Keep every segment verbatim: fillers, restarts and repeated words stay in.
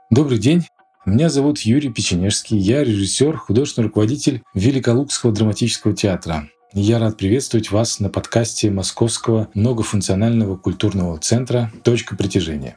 Добрый день. Меня зовут Юрий Печенежский. Я режиссер, художественный руководитель Великолукского драматического театра. Я рад приветствовать вас на подкасте Московского многофункционального культурного центра «Точка притяжения».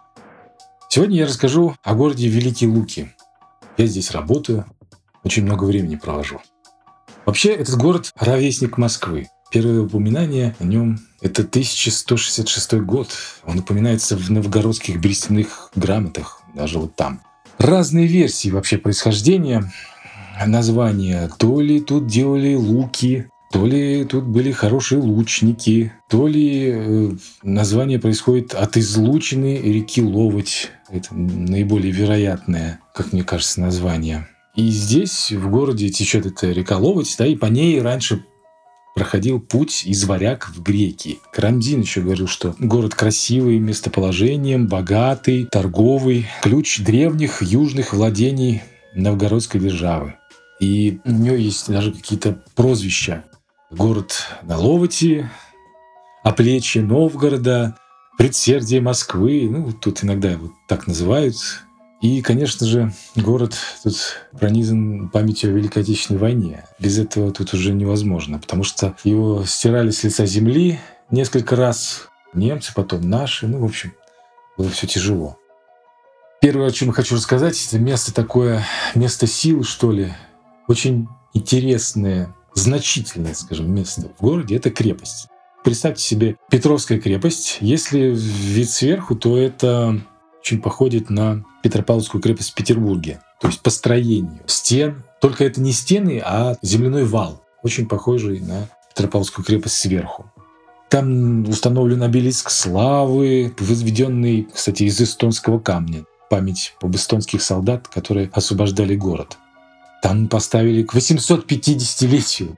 Сегодня я расскажу о городе Великие Луки. Я здесь работаю, очень много времени провожу. Вообще, этот город — ровесник Москвы. Первое упоминание о нем — это тысяча сто шестьдесят шестой год. Он упоминается в новгородских берестяных грамотах, даже вот там. Разные версии вообще происхождения названия. То ли тут делали луки, то ли тут были хорошие лучники, то ли э, название происходит от излучины реки Ловоть. Это наиболее вероятное, как мне кажется, название. И здесь, в городе, течет эта река Ловоть, да, и по ней раньше проходил путь из Варяг в Греки. Карамзин еще говорил, что город красивый местоположением, богатый, торговый, ключ древних южных владений новгородской державы. И у него есть даже какие-то прозвища. Город на Ловоти, оплечье Новгорода, предсердие Москвы. Ну, тут иногда его так называют. И, конечно же, город тут пронизан памятью о Великой Отечественной войне. Без этого тут уже невозможно, потому что его стирали с лица земли несколько раз. Немцы, потом наши. Ну, в общем, было все тяжело. Первое, о чем я хочу рассказать, это место такое, место силы, что ли. Очень интересное, значительное, скажем, место в городе — это крепость. Представьте себе Петровская крепость. Если вид сверху, то это очень походит на Петропавловскую крепость в Петербурге. То есть по строению стен. Только это не стены, а земляной вал, очень похожий на Петропавловскую крепость сверху. Там установлен обелиск славы, возведенный, кстати, из эстонского камня. Память об эстонских солдат, которые освобождали город. Там поставили к восьмисот пятидесятилетию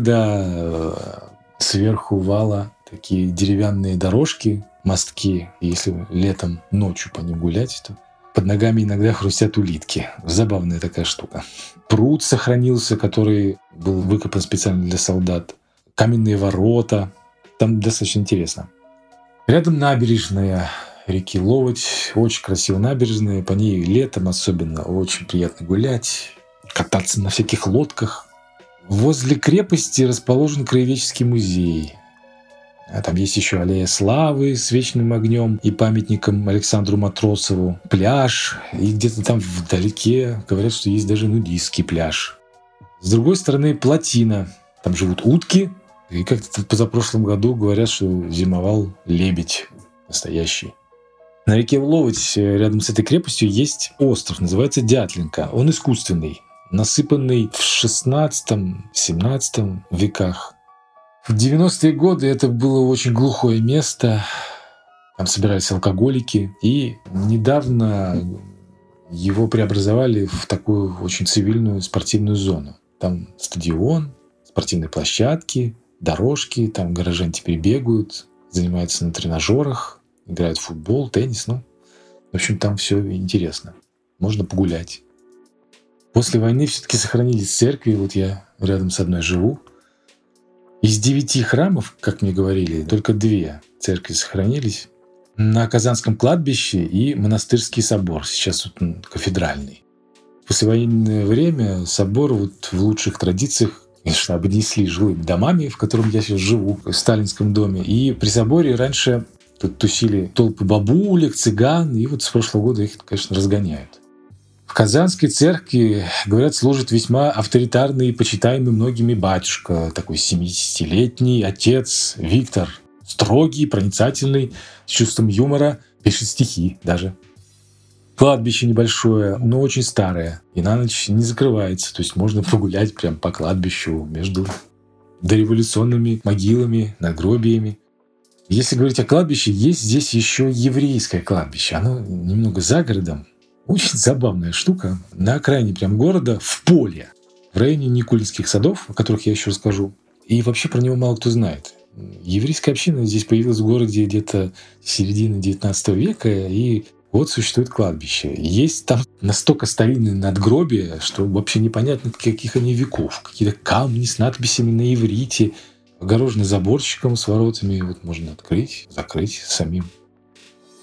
города сверху вала такие деревянные дорожки, мостки. Если летом ночью по ним гулять, то под ногами иногда хрустят улитки. Забавная такая штука. Пруд сохранился, который был выкопан специально для солдат. Каменные ворота. Там достаточно интересно. Рядом набережная реки Ловоть. Очень красивая набережная. По ней летом особенно очень приятно гулять, кататься на всяких лодках. Возле крепости расположен краеведческий музей. А там есть еще аллея славы с вечным огнем и памятником Александру Матросову, пляж, и где-то там вдалеке говорят, что есть даже нудистский пляж. С другой стороны плотина, там живут утки, и как-то позапрошлом году говорят, что зимовал лебедь настоящий. На реке Ловоть рядом с этой крепостью есть остров, называется Дятлинка. Он искусственный, насыпанный в шестнадцатом-семнадцатом веках. В девяностые годы это было очень глухое место, там собирались алкоголики, и недавно его преобразовали в такую очень цивильную спортивную зону. Там стадион, спортивные площадки, дорожки, там горожане теперь бегают, занимаются на тренажерах, играют в футбол, теннис, ну, в общем, там все интересно, можно погулять. После войны все-таки сохранились церкви, вот я рядом с одной живу. Из девяти храмов, как мне говорили, только две церкви сохранились. На Казанском кладбище и монастырский собор, сейчас вот он кафедральный. В послевоенное время собор вот в лучших традициях, конечно, обнесли жилыми домами, в котором я сейчас живу, в сталинском доме. И при соборе раньше тут тусили толпы бабулек, цыган, и вот с прошлого года их, конечно, разгоняют. В Казанской церкви, говорят, служит весьма авторитарный и почитаемый многими батюшка, такой семидесятилетний отец Виктор, строгий, проницательный, с чувством юмора, пишет стихи даже. Кладбище небольшое, но очень старое, и на ночь не закрывается, то есть можно погулять прямо по кладбищу между дореволюционными могилами, надгробиями. Если говорить о кладбище, есть здесь еще еврейское кладбище, оно немного за городом. Очень забавная штука. На окраине прям города, в поле, в районе Никулинских садов, о которых я еще расскажу. И вообще про него мало кто знает. Еврейская община здесь появилась в городе где-то с середины девятнадцатого века, и вот существует кладбище. Есть там настолько старинные надгробия, что вообще непонятно, каких они веков. Какие-то камни с надписями на иврите, огорожены заборчиком с воротами. Вот можно открыть, закрыть самим.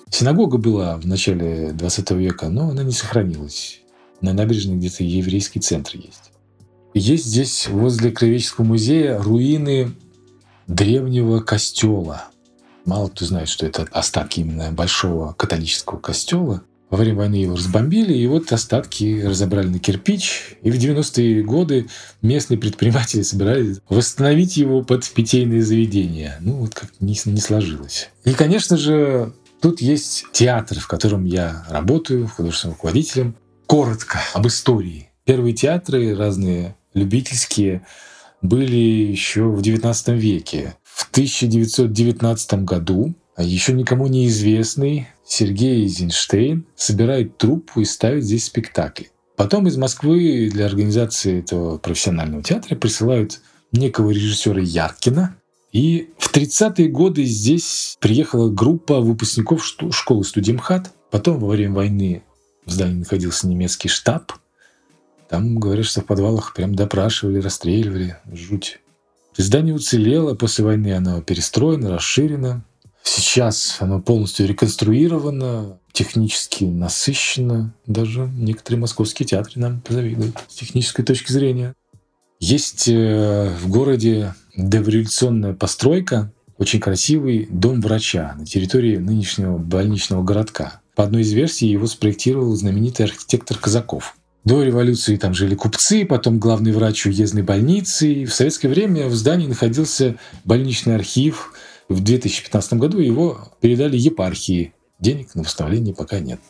Синагога была в начале двадцатого века, но она не сохранилась. На набережной где-то еврейский центр есть. Есть здесь возле Краеведческого музея руины древнего костела. Мало кто знает, что это остатки именно большого католического костела. Во время войны его разбомбили, и вот остатки разобрали на кирпич. И в девяностые годы местные предприниматели собирались восстановить его под питейные заведения. Ну, вот как-то не, не сложилось. И, конечно же, тут есть театр, в котором я работаю художественным руководителем. Коротко об истории. Первые театры, разные любительские, были еще в девятнадцатом веке. В тысяча девятьсот девятнадцатом году еще никому неизвестный Сергей Эйзенштейн собирает труппу и ставит здесь спектакль. Потом из Москвы для организации этого профессионального театра присылают некого режиссера Яркина. И в тридцатые годы здесь приехала группа выпускников школы «Студимхат». Потом во время войны в здании находился немецкий штаб. Там, говорят, что в подвалах прям допрашивали, расстреливали. Жуть. Здание уцелело. После войны оно перестроено, расширено. Сейчас оно полностью реконструировано, технически насыщено. Даже некоторые московские театры нам позавидуют с технической точки зрения. Есть в городе дореволюционная постройка, очень красивый дом врача на территории нынешнего больничного городка. По одной из версий его спроектировал знаменитый архитектор Казаков. До революции там жили купцы, потом главный врач уездной больницы. И в советское время в здании находился больничный архив. В две тысячи пятнадцатом году его передали епархии. Денег на восстановление пока нет.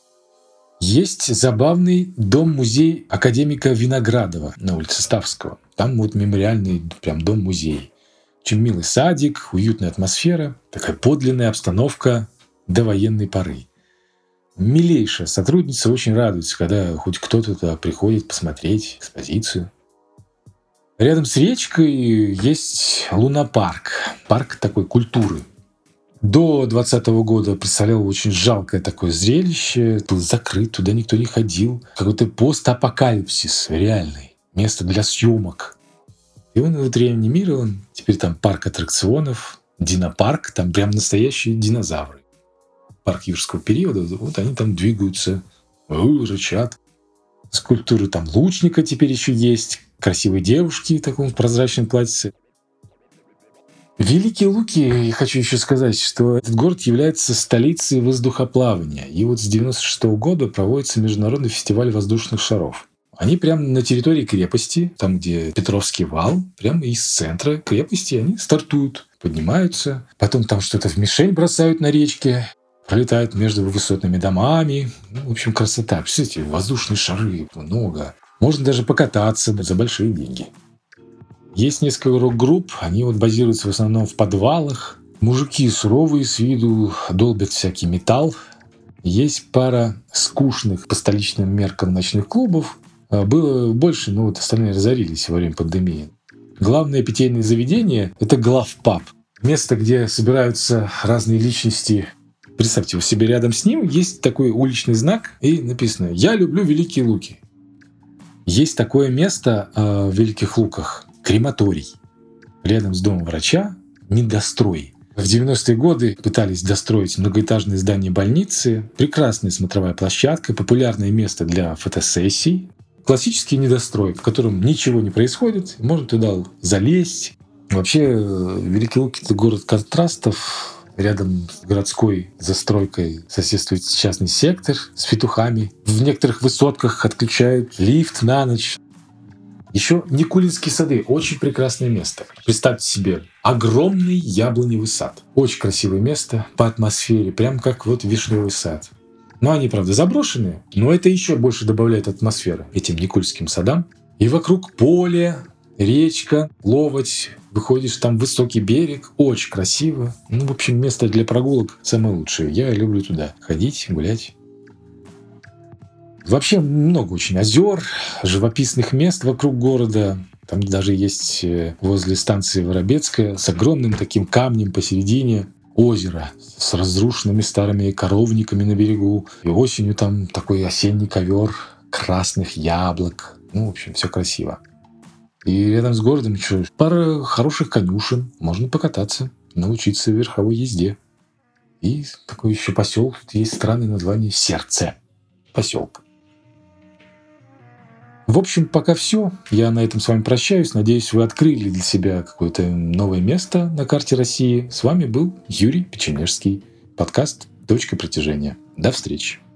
Есть забавный дом-музей академика Виноградова на улице Ставского. Там вот мемориальный прям дом-музей. Очень милый садик, уютная атмосфера, такая подлинная обстановка довоенной поры. Милейшая сотрудница очень радуется, когда хоть кто-то туда приходит посмотреть экспозицию. Рядом с речкой есть лунопарк, парк такой культуры. До двадцатого года представлял очень жалкое такое зрелище. Был закрыт, туда никто не ходил. Какой-то постапокалипсис реальный. Место для съемок. И он вот реанимирован. Он теперь там парк аттракционов, динопарк. Там прям настоящие динозавры. Парк юрского периода. Вот они там двигаются, рычат. Скульптуры там лучника теперь еще есть. Красивые девушки в таком прозрачном платьице. Великие Луки, я хочу еще сказать, что этот город является столицей воздухоплавания. И вот с девяносто шестого года проводится международный фестиваль воздушных шаров. Они прямо на территории крепости, там, где Петровский вал, прямо из центра крепости они стартуют, поднимаются. Потом там что-то в мишень бросают на речке, пролетают между высотными домами. Ну, в общем, красота. Представляете, воздушные шары много. Можно даже покататься за большие деньги. Есть несколько рок-групп, они вот базируются в основном в подвалах. Мужики суровые с виду, долбят всякий металл. Есть пара скучных по столичным меркам ночных клубов. Было больше, но вот остальные разорились во время пандемии. Главное питейное заведение — это главпаб. Место, где собираются разные личности. Представьте, у себя рядом с ним есть такой уличный знак, и написано «Я люблю Великие Луки». Есть такое место э, в Великих Луках — крематорий. Рядом с домом врача недострой. В девяностые годы пытались достроить многоэтажное здание больницы. Прекрасная смотровая площадка, популярное место для фотосессий. Классический недострой, в котором ничего не происходит. Можно туда залезть. Вообще, Великие Луки — это город контрастов. Рядом с городской застройкой соседствует частный сектор с петухами. В некоторых высотках отключают лифт на ночь. Еще Никулинские сады. Очень прекрасное место. Представьте себе огромный яблоневый сад. Очень красивое место по атмосфере. Прям как вот вишневый сад. Но они, правда, заброшенные. Но это еще больше добавляет атмосферы этим Никульским садам. И вокруг поле, речка, ловоть. Выходишь, там высокий берег. Очень красиво. Ну, в общем, место для прогулок самое лучшее. Я люблю туда ходить, гулять. Вообще много очень озер, живописных мест вокруг города. Там даже есть возле станции Воробецкая с огромным таким камнем посередине озеро с разрушенными старыми коровниками на берегу. И осенью там такой осенний ковер красных яблок. Ну, в общем, все красиво. И рядом с городом еще пара хороших конюшен. Можно покататься, научиться верховой езде. И такой еще поселок, тут есть странное название «Сердце» поселка. В общем, пока все. Я на этом с вами прощаюсь. Надеюсь, вы открыли для себя какое-то новое место на карте России. С вами был Юрий Печенежский. Подкаст «Точка притяжения». До встречи.